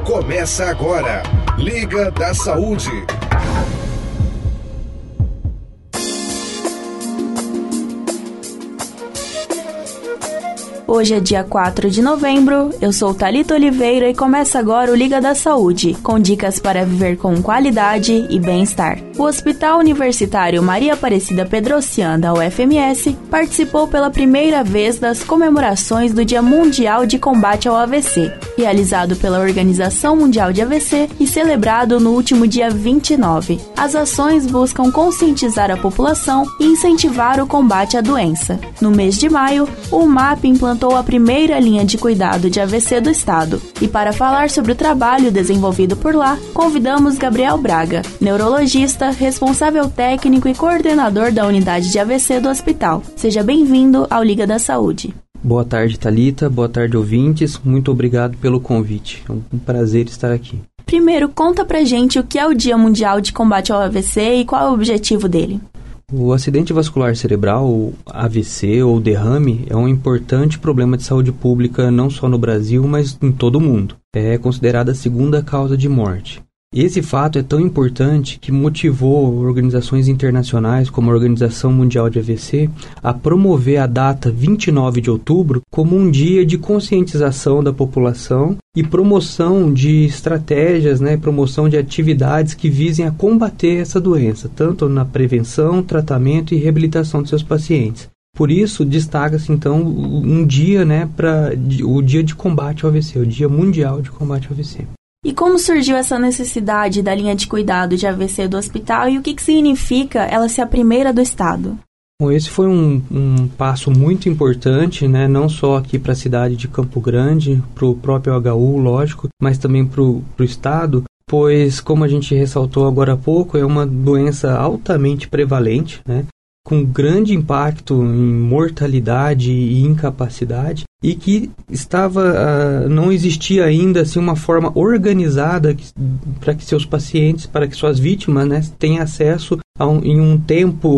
Começa agora, Liga da Saúde. Hoje é dia 4 de novembro, eu sou Thalita Oliveira e começa agora o Liga da Saúde, com dicas para viver com qualidade e bem-estar. O Hospital Universitário Maria Aparecida Pedrocian da UFMS participou pela primeira vez das comemorações do Dia Mundial de Combate ao AVC, realizado pela Organização Mundial de AVC e celebrado no último dia 29. As ações buscam conscientizar a população e incentivar o combate à doença. No mês de maio, o MAP implantou a primeira linha de cuidado de AVC do estado. E para falar sobre o trabalho desenvolvido por lá, convidamos Gabriel Braga, neurologista, responsável técnico e coordenador da unidade de AVC do hospital. Seja bem-vindo ao Liga da Saúde. Boa tarde, Thalita. Boa tarde, ouvintes. Muito obrigado pelo convite. É um prazer estar aqui. Primeiro, conta pra gente o que é o Dia Mundial de Combate ao AVC e qual é o objetivo dele. O acidente vascular cerebral, ou AVC ou derrame, é um importante problema de saúde pública não só no Brasil, mas em todo o mundo. É considerada a segunda causa de morte. Esse fato é tão importante que motivou organizações internacionais como a Organização Mundial de AVC a promover a data 29 de outubro como um dia de conscientização da população e promoção de estratégias, promoção de atividades que visem a combater essa doença, tanto na prevenção, tratamento e reabilitação de seus pacientes. Por isso, destaca-se então um dia, o dia de combate ao AVC, o Dia Mundial de Combate ao AVC. E como surgiu essa necessidade da linha de cuidado de AVC do hospital e o que significa ela ser a primeira do estado? Bom, esse foi um passo muito importante, não só aqui para a cidade de Campo Grande, para o próprio HU, lógico, mas também para o estado, pois, como a gente ressaltou agora há pouco, é uma doença altamente prevalente, com grande impacto em mortalidade e incapacidade, e que não existia ainda assim, uma forma organizada para que seus pacientes, para que suas vítimas tenham acesso em um tempo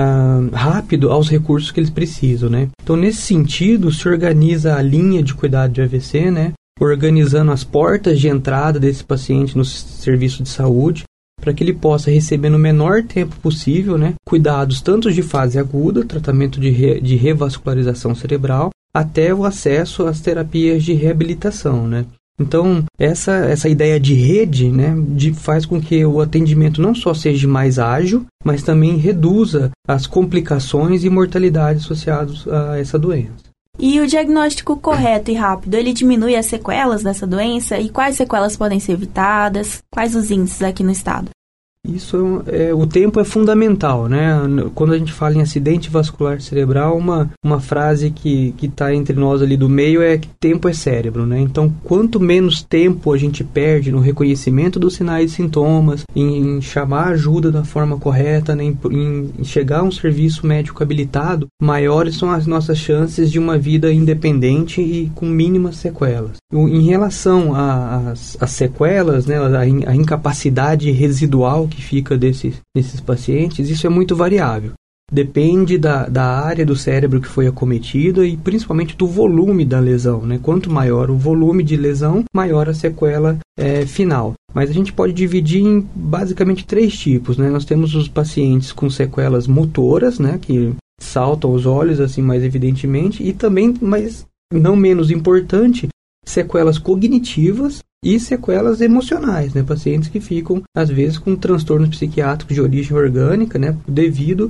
rápido aos recursos que eles precisam. Então, nesse sentido, se organiza a linha de cuidado de AVC, organizando as portas de entrada desse paciente no serviço de saúde, para que ele possa receber no menor tempo possível, cuidados tanto de fase aguda, tratamento de revascularização cerebral, até o acesso às terapias de reabilitação, Então, essa ideia de rede, faz com que o atendimento não só seja mais ágil, mas também reduza as complicações e mortalidade associadas a essa doença. E o diagnóstico correto e rápido, ele diminui as sequelas dessa doença? E quais sequelas podem ser evitadas? Quais os índices aqui no estado? Isso o tempo é fundamental, Quando a gente fala em acidente vascular cerebral, uma frase que está entre nós ali do meio é que tempo é cérebro, Então, quanto menos tempo a gente perde no reconhecimento dos sinais e sintomas, em chamar ajuda da forma correta, em chegar a um serviço médico habilitado, maiores são as nossas chances de uma vida independente e com mínimas sequelas. Em relação às sequelas, a incapacidade residual que fica desses pacientes, isso é muito variável. Depende da área do cérebro que foi acometida e principalmente do volume da lesão. Quanto maior o volume de lesão, maior a sequela final. Mas a gente pode dividir em basicamente 3 tipos. Nós temos os pacientes com sequelas motoras, que saltam aos olhos assim mais evidentemente, e também, mas não menos importante, sequelas cognitivas e sequelas emocionais, pacientes que ficam, às vezes, com transtornos psiquiátricos de origem orgânica, devido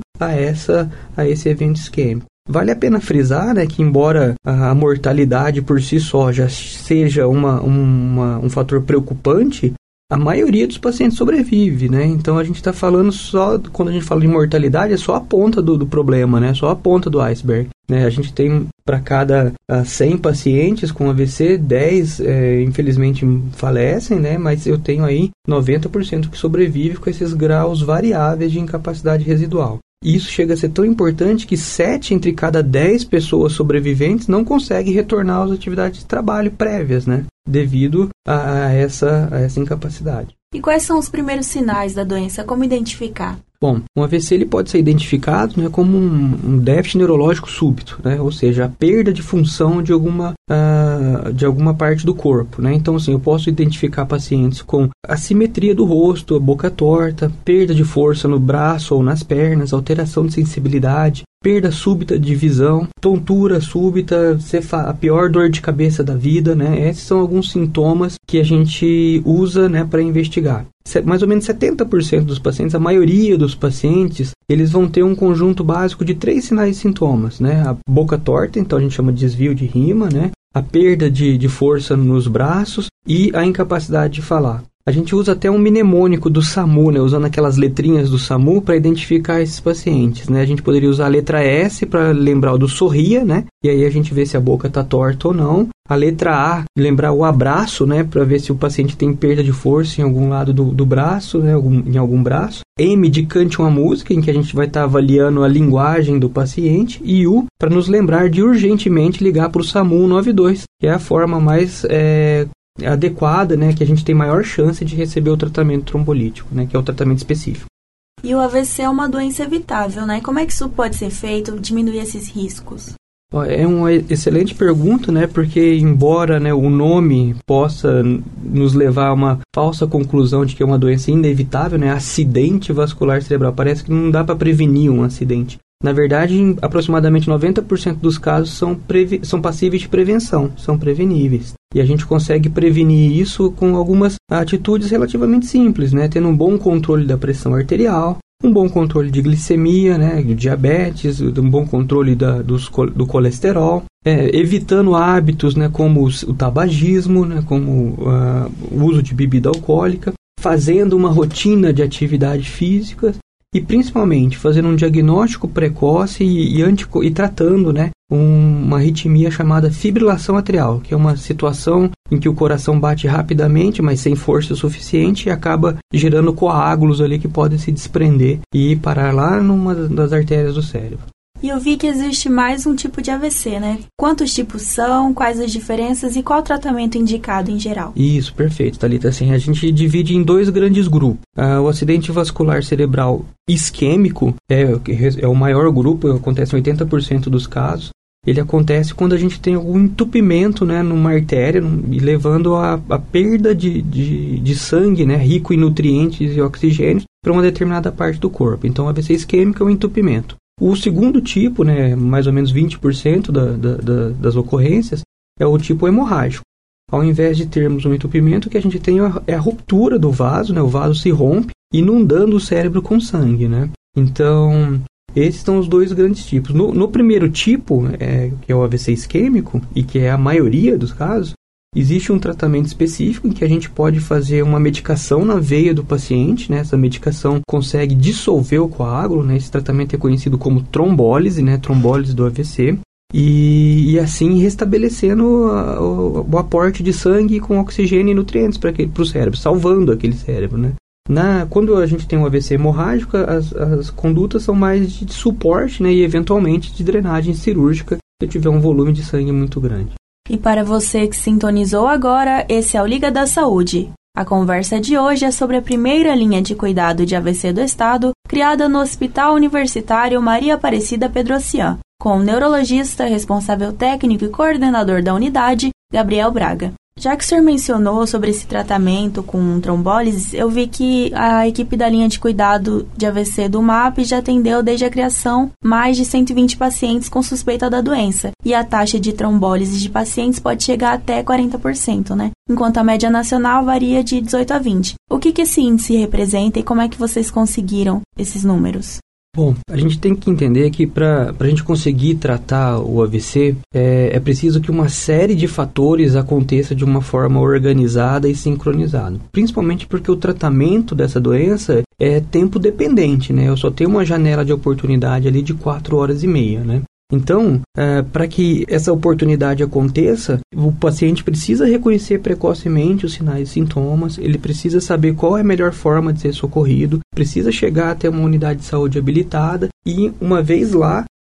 a esse evento isquêmico. Vale a pena frisar, que embora a mortalidade por si só já seja um fator preocupante, a maioria dos pacientes sobrevive, Então a gente está falando quando a gente fala de mortalidade, é só a ponta do problema, Só a ponta do iceberg. A gente tem, para cada 100 pacientes com AVC, 10 infelizmente falecem, mas eu tenho aí 90% que sobrevive com esses graus variáveis de incapacidade residual. E isso chega a ser tão importante que 7 entre cada 10 pessoas sobreviventes não conseguem retornar às atividades de trabalho prévias, devido a essa incapacidade. E quais são os primeiros sinais da doença? Como identificar? Bom, um AVC ele pode ser identificado, né, como um déficit neurológico súbito, né, ou seja, a perda de função de alguma parte do corpo, né. Então, assim, eu posso identificar pacientes com assimetria do rosto, a boca torta, perda de força no braço ou nas pernas, alteração de sensibilidade, perda súbita de visão, tontura súbita, a pior dor de cabeça da vida, né. Esses são alguns sintomas que a gente usa, né, para investigar. Mais ou menos 70% dos pacientes, a maioria dos pacientes, eles vão ter um conjunto básico de 3 sinais e sintomas, né? A boca torta, então a gente chama de desvio de rima, né? A perda de força nos braços e a incapacidade de falar. A gente usa até um mnemônico do SAMU, né? Usando aquelas letrinhas do SAMU para identificar esses pacientes, né? A gente poderia usar a letra S para lembrar o do sorria, né? E aí a gente vê se a boca está torta ou não. A letra A, lembrar o abraço, né? Para ver se o paciente tem perda de força em algum lado do braço, né? Em algum braço. M de cante uma música, em que a gente vai estar avaliando a linguagem do paciente. E U, para nos lembrar de urgentemente ligar para o SAMU 192, que é a forma mais adequada, né, que a gente tem maior chance de receber o tratamento trombolítico, né, que é o tratamento específico. E o AVC é uma doença evitável, né? Como é que isso pode ser feito, diminuir esses riscos? É uma excelente pergunta, né, porque embora, né, o nome possa nos levar a uma falsa conclusão de que é uma doença inevitável, né, acidente vascular cerebral, parece que não dá para prevenir um acidente. Na verdade, em aproximadamente 90% dos casos são passíveis de prevenção, são preveníveis. E a gente consegue prevenir isso com algumas atitudes relativamente simples, né? Tendo um bom controle da pressão arterial, um bom controle de glicemia, né? De diabetes, um bom controle do colesterol, evitando hábitos, né? Como o tabagismo, né? Como o uso de bebida alcoólica, fazendo uma rotina de atividade física, e principalmente fazendo um diagnóstico precoce e tratando, né, uma arritmia chamada fibrilação atrial, que é uma situação em que o coração bate rapidamente, mas sem força suficiente, e acaba gerando coágulos ali que podem se desprender e parar lá numa das artérias do cérebro. E eu vi que existe mais um tipo de AVC, né? Quantos tipos são, quais as diferenças e qual o tratamento indicado em geral? Isso, perfeito, Thalita. Assim, a gente divide em 2 grandes grupos. O acidente vascular cerebral isquêmico é o maior grupo, acontece em 80% dos casos. Ele acontece quando a gente tem algum entupimento, né, numa artéria, e levando a perda de sangue, né, rico em nutrientes e oxigênio para uma determinada parte do corpo. Então, o AVC isquêmico é um entupimento. O segundo tipo, né, mais ou menos 20% das ocorrências, é o tipo hemorrágico. Ao invés de termos um entupimento, o que a gente tem é a ruptura do vaso, né, o vaso se rompe, inundando o cérebro com sangue, né? Então, esses são os 2 grandes tipos. No primeiro tipo, que é o AVC isquêmico, e que é a maioria dos casos, existe um tratamento específico em que a gente pode fazer uma medicação na veia do paciente, né? Essa medicação consegue dissolver o coágulo, né? Esse tratamento é conhecido como trombólise, né? Trombólise do AVC. E assim restabelecendo o aporte de sangue com oxigênio e nutrientes para o cérebro, salvando aquele cérebro, né? Quando a gente tem um AVC hemorrágico, as condutas são mais de suporte, né? E eventualmente de drenagem cirúrgica se tiver um volume de sangue muito grande. E para você que sintonizou agora, esse é o Liga da Saúde. A conversa de hoje é sobre a primeira linha de cuidado de AVC do Estado, criada no Hospital Universitário Maria Aparecida Pedrocian, com o neurologista, responsável técnico e coordenador da unidade, Gabriel Braga. Já que o senhor mencionou sobre esse tratamento com trombólise, eu vi que a equipe da linha de cuidado de AVC do MAP já atendeu desde a criação mais de 120 pacientes com suspeita da doença, e a taxa de trombólise de pacientes pode chegar até 40%, né? Enquanto a média nacional varia de 18 a 20%. O que esse índice representa e como é que vocês conseguiram esses números? Bom, a gente tem que entender que para a gente conseguir tratar o AVC, é preciso que uma série de fatores aconteça de uma forma organizada e sincronizada. Principalmente porque o tratamento dessa doença é tempo dependente, né? Eu só tenho uma janela de oportunidade ali de 4 horas e meia, né? Então, para que essa oportunidade aconteça, o paciente precisa reconhecer precocemente os sinais e sintomas, ele precisa saber qual é a melhor forma de ser socorrido, precisa chegar até uma unidade de saúde habilitada e, uma vez lá,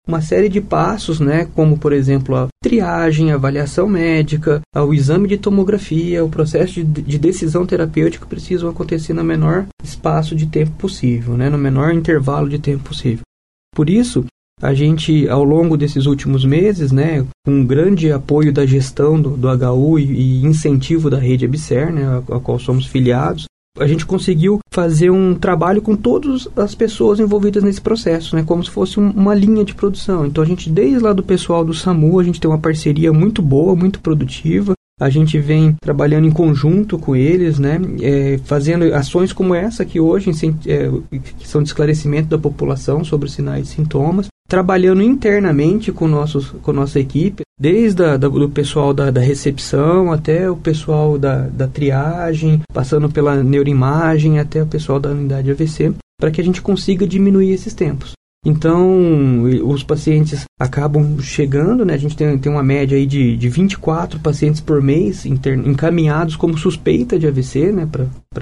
uma série de passos, né, como, por exemplo, a triagem, a avaliação médica, o exame de tomografia, o processo de decisão terapêutica precisam acontecer no menor espaço de tempo possível, né, no menor intervalo de tempo possível. Por isso, a gente, ao longo desses últimos meses, né, com um grande apoio da gestão do HU e incentivo da rede ABSER, né, a qual somos filiados, a gente conseguiu fazer um trabalho com todas as pessoas envolvidas nesse processo, né, como se fosse uma linha de produção. Então, a gente, desde lá do pessoal do SAMU, a gente tem uma parceria muito boa, muito produtiva. A gente vem trabalhando em conjunto com eles, né, fazendo ações como essa que hoje, que são de esclarecimento da população sobre os sinais e sintomas, trabalhando internamente com nossa equipe, desde do pessoal da recepção até o pessoal da triagem, passando pela neuroimagem até o pessoal da unidade AVC, para que a gente consiga diminuir esses tempos. Então, os pacientes acabam chegando, né? A gente tem uma média aí de 24 pacientes por mês encaminhados como suspeita de AVC, né?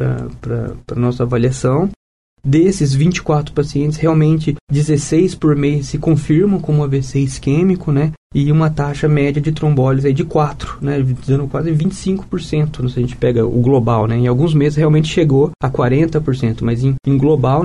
Para nossa avaliação. Desses 24 pacientes, realmente 16 por mês se confirmam como AVC isquêmico, né? E uma taxa média de trombólise aí de 4, né? Dando quase 25%, se a gente pega o global, né? Em alguns meses realmente chegou a 40%, mas em global,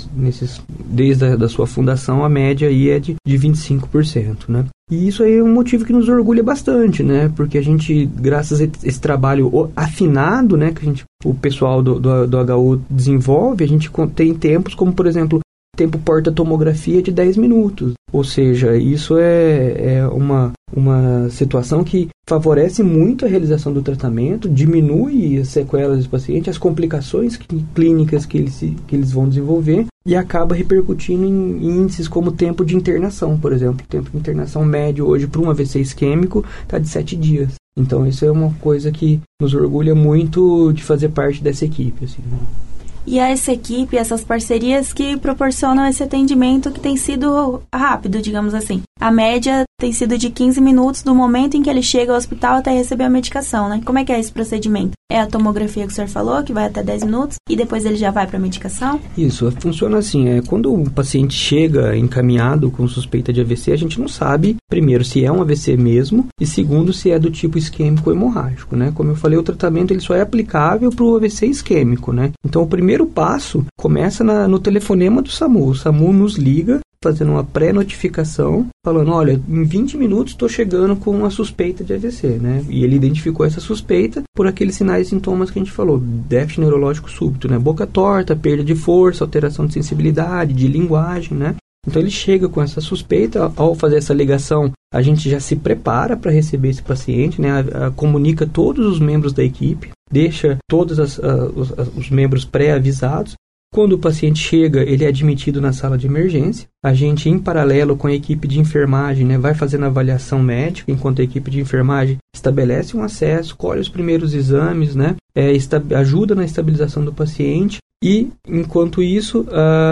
desde a sua fundação, a média aí é de 25%, né? E isso aí é um motivo que nos orgulha bastante, né? Porque a gente, graças a esse trabalho afinado, né, que o pessoal do HU desenvolve, a gente tem tempos como, por exemplo, tempo porta-tomografia de 10 minutos. Ou seja, isso é uma situação que favorece muito a realização do tratamento, diminui as sequelas do paciente, as complicações clínicas que eles vão desenvolver e acaba repercutindo em índices como tempo de internação, por exemplo. O tempo de internação médio hoje para um AVC isquêmico está de 7 dias. Então, isso é uma coisa que nos orgulha muito de fazer parte dessa equipe, assim, né? E é essa equipe, essas parcerias que proporcionam esse atendimento que tem sido rápido, digamos assim. A média tem sido de 15 minutos do momento em que ele chega ao hospital até receber a medicação, né? Como é que é esse procedimento? É a tomografia que o senhor falou, que vai até 10 minutos, e depois ele já vai para a medicação? Isso, funciona assim, quando o paciente chega encaminhado com suspeita de AVC, a gente não sabe, primeiro, se é um AVC mesmo, e segundo, se é do tipo isquêmico hemorrágico, né? Como eu falei, o tratamento ele só é aplicável para o AVC isquêmico, né? Então, o primeiro passo começa no telefonema do SAMU. O SAMU nos liga, fazendo uma pré-notificação, falando, olha, em 20 minutos estou chegando com uma suspeita de AVC, né? E ele identificou essa suspeita por aqueles sinais e sintomas que a gente falou, déficit neurológico súbito, né? Boca torta, perda de força, alteração de sensibilidade, de linguagem, né? Então ele chega com essa suspeita, ao fazer essa ligação, a gente já se prepara para receber esse paciente, né? Comunica todos os membros da equipe, deixa todos os membros pré-avisados. Quando o paciente chega, ele é admitido na sala de emergência. A gente, em paralelo com a equipe de enfermagem, né, vai fazendo a avaliação médica, enquanto a equipe de enfermagem estabelece um acesso, colhe os primeiros exames, né, ajuda na estabilização do paciente. E, enquanto isso,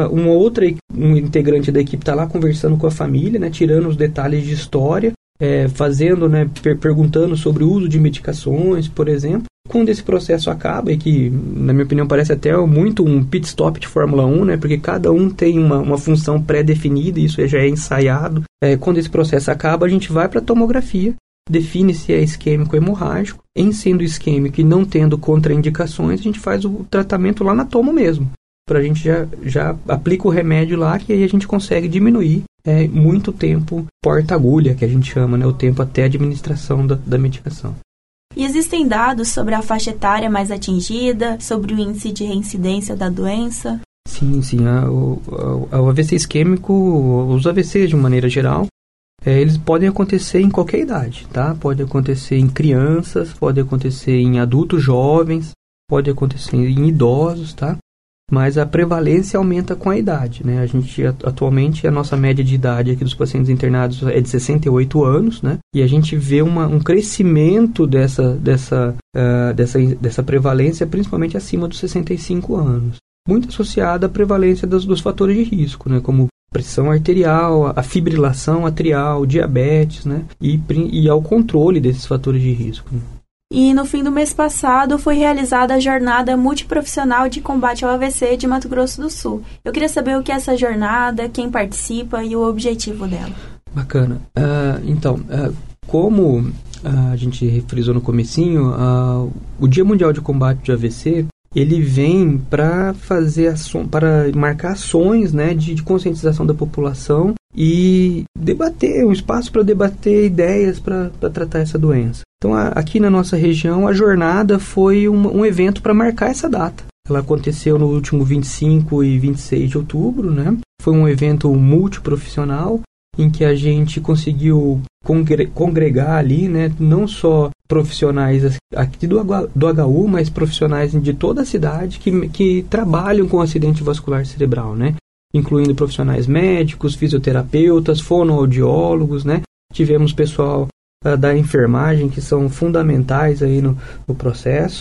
um integrante da equipe está lá conversando com a família, né, tirando os detalhes de história, fazendo, né, perguntando sobre o uso de medicações, por exemplo. Quando esse processo acaba, e que, na minha opinião, parece até muito um pit stop de Fórmula 1, né, porque cada um tem uma função pré-definida, e isso já é ensaiado. Quando esse processo acaba, a gente vai para a tomografia, define se é isquêmico ou hemorrágico. Em sendo isquêmico e não tendo contraindicações, a gente faz o tratamento lá na tomo mesmo. Para a gente já aplica o remédio lá, que aí a gente consegue diminuir muito tempo porta-agulha, que a gente chama, né, o tempo até a administração da medicação. E existem dados sobre a faixa etária mais atingida, sobre o índice de reincidência da doença? Sim. O AVC isquêmico, os AVCs de uma maneira geral, eles podem acontecer em qualquer idade, tá? Pode acontecer em crianças, pode acontecer em adultos jovens, pode acontecer em idosos, tá? Mas a prevalência aumenta com a idade, né? A gente, atualmente, a nossa média de idade aqui dos pacientes internados é de 68 anos, né? E a gente vê um crescimento dessa prevalência, principalmente acima dos 65 anos. Muito associada à prevalência dos fatores de risco, né? Como pressão arterial, a fibrilação atrial, diabetes, né? E ao controle desses fatores de risco, né? E no fim do mês passado foi realizada a Jornada Multiprofissional de Combate ao AVC de Mato Grosso do Sul. Eu queria saber o que é essa jornada, quem participa e o objetivo dela. Bacana. Como a gente frisou no comecinho, o Dia Mundial de Combate de AVC, ele vem para marcar ações, né, de conscientização da população e debater, um espaço para debater ideias para tratar essa doença. Então, aqui na nossa região, a jornada foi um evento para marcar essa data. Ela aconteceu no último 25 e 26 de outubro, né? Foi um evento multiprofissional em que a gente conseguiu congregar ali, né, não só profissionais aqui do HU, mas profissionais de toda a cidade que trabalham com acidente vascular cerebral, né? Incluindo profissionais médicos, fisioterapeutas, fonoaudiólogos, né? Tivemos pessoal da enfermagem que são fundamentais aí no processo.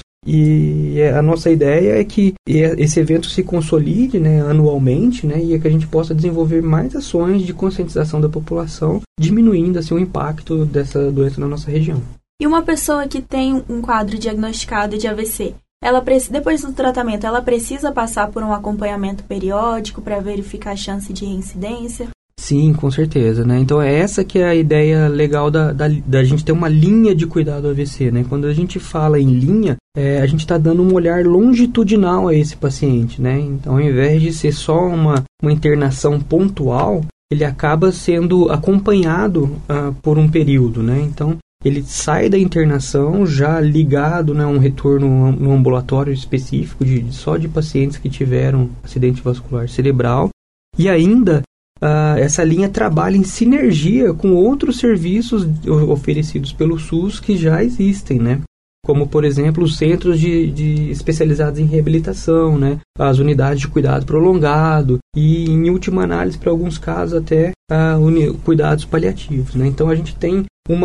E a nossa ideia é que esse evento se consolide, né, anualmente, né, e é que a gente possa desenvolver mais ações de conscientização da população, diminuindo assim, o impacto dessa doença na nossa região. E uma pessoa que tem um quadro diagnosticado de AVC, depois do tratamento, ela precisa passar por um acompanhamento periódico para verificar a chance de reincidência? Sim, com certeza, né? Então é essa que é a ideia legal da gente ter uma linha de cuidado AVC, né? Quando a gente fala em linha, a gente está dando um olhar longitudinal a esse paciente, né? Então, ao invés de ser só uma internação pontual, ele acaba sendo acompanhado por um período, né? Então, ele sai da internação já ligado, né, a um retorno no ambulatório específico só de pacientes que tiveram acidente vascular cerebral e ainda essa linha trabalha em sinergia com outros serviços oferecidos pelo SUS que já existem, né? Como, por exemplo, os centros de especializados em reabilitação, né? As unidades de cuidado prolongado e, em última análise, para alguns casos, até cuidados paliativos, né? Então, a gente tem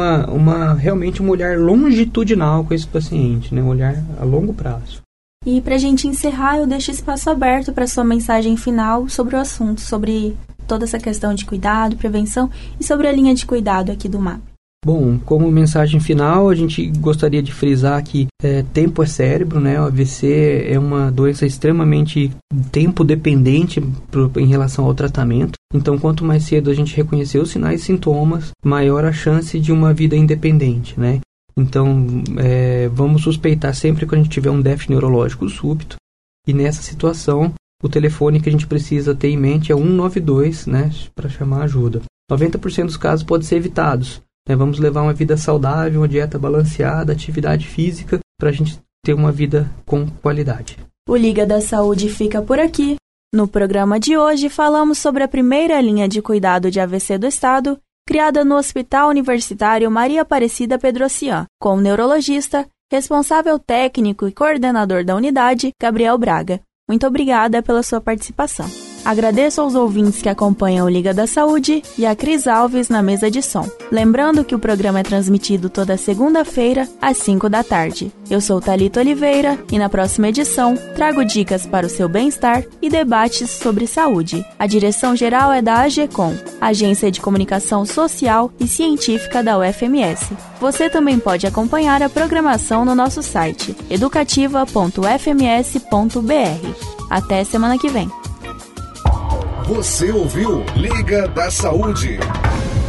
realmente um olhar longitudinal com esse paciente, né? Um olhar a longo prazo. E, para a gente encerrar, eu deixo espaço aberto para sua mensagem final sobre o assunto, sobre toda essa questão de cuidado, prevenção e sobre a linha de cuidado aqui do MAP. Bom, como mensagem final, a gente gostaria de frisar que tempo é cérebro, né? O AVC é uma doença extremamente tempo dependente em relação ao tratamento. Então, quanto mais cedo a gente reconhecer os sinais e sintomas, maior a chance de uma vida independente, né? Então, vamos suspeitar sempre que a gente tiver um déficit neurológico súbito. E nessa situação, o telefone que a gente precisa ter em mente é 192, né, para chamar ajuda. 90% dos casos podem ser evitados. Né? Vamos levar uma vida saudável, uma dieta balanceada, atividade física, para a gente ter uma vida com qualidade. O Liga da Saúde fica por aqui. No programa de hoje, falamos sobre a primeira linha de cuidado de AVC do Estado, criada no Hospital Universitário Maria Aparecida Pedrocian, com o neurologista, responsável técnico e coordenador da unidade, Gabriel Braga. Muito obrigada pela sua participação. Agradeço aos ouvintes que acompanham o Liga da Saúde e a Cris Alves na mesa de som. Lembrando que o programa é transmitido toda segunda-feira, às 5 da tarde. Eu sou Thalita Oliveira e na próxima edição trago dicas para o seu bem-estar e debates sobre saúde. A direção geral é da AGECOM, Agência de Comunicação Social e Científica da UFMS. Você também pode acompanhar a programação no nosso site educativa.fms.br. Até semana que vem. Você ouviu Liga da Saúde.